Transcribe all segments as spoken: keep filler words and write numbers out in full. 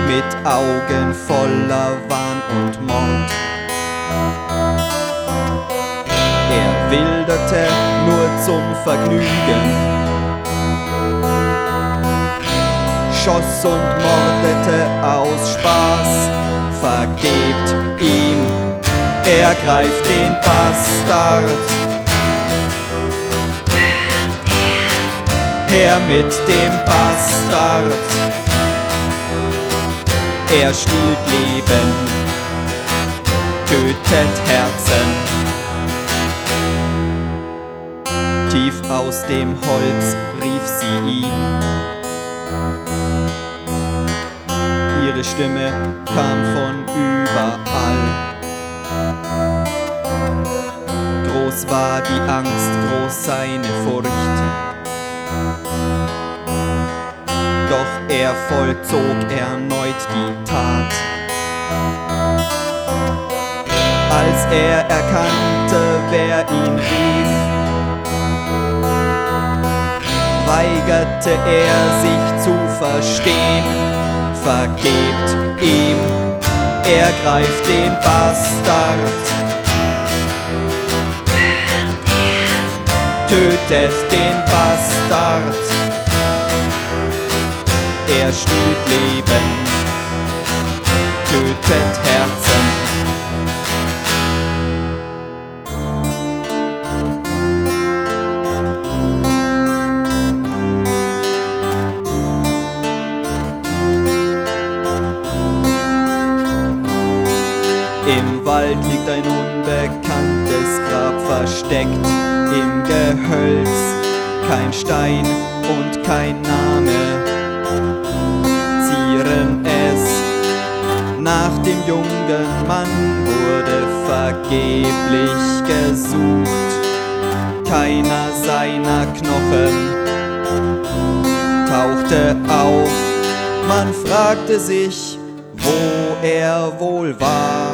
mit Augen voller Wahn und Mord. Er wilderte nur zum Vergnügen, schoss und mordete aus Spaß. Vergebt ihm, er greift den Bastard. Her mit dem Bastard. Er stiehlt Leben, tötet Herzen. Tief aus dem Holz rief sie ihn. Ihre Stimme kam von überall. Groß war die Angst, groß seine Furcht. Doch er vollzog erneut die Tat. Als er erkannte, wer ihn rief, weigerte er sich zu verstehen. Vergebt ihm, er greift den Bastard. Tötet den Bastard. Er stiehlt Leben, tötet Herzen. Im Wald liegt ein unbekanntes Grab versteckt im Gehölz. Kein Stein und kein Name zieren es. Nach dem jungen Mann wurde vergeblich gesucht. Keiner seiner Knochen tauchte auf. Man fragte sich, wo er wohl war.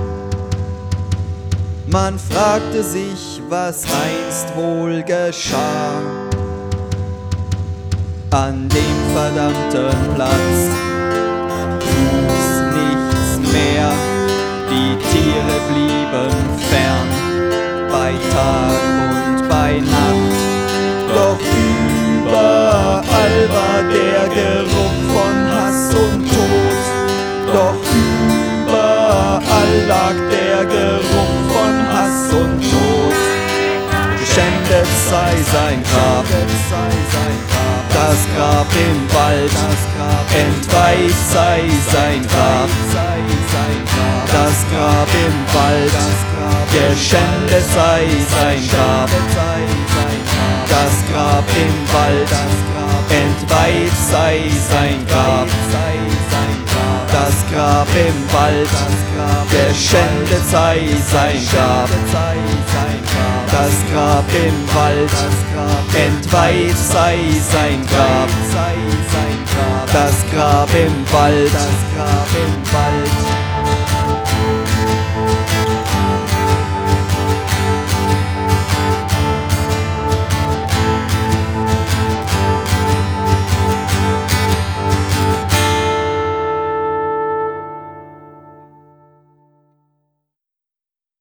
Man fragte sich, was einst wohl geschah. An dem verdammten Platz wuchs nichts mehr. Die Tiere blieben fern, bei Tag und bei Nacht. Doch überall war der Geruch von Hass und Tod. Doch überall lag der Geruch von Hass und Tod. Geschändet sei sein Grab, das Grab im Wald. Entweiht sei sein Grab, das Grab im Wald. Geschändet sei sein Grab, das Grab im Wald. Entweiht sei sein Grab, das Grab im Wald. Geschändet sei sein Grab, das Grab im Wald. Entweiht sei sein Grab, das Grab im Wald.